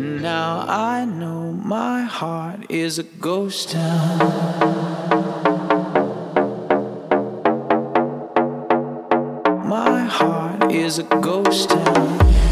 And now I know my heart is a ghost town. My heart is a ghost town.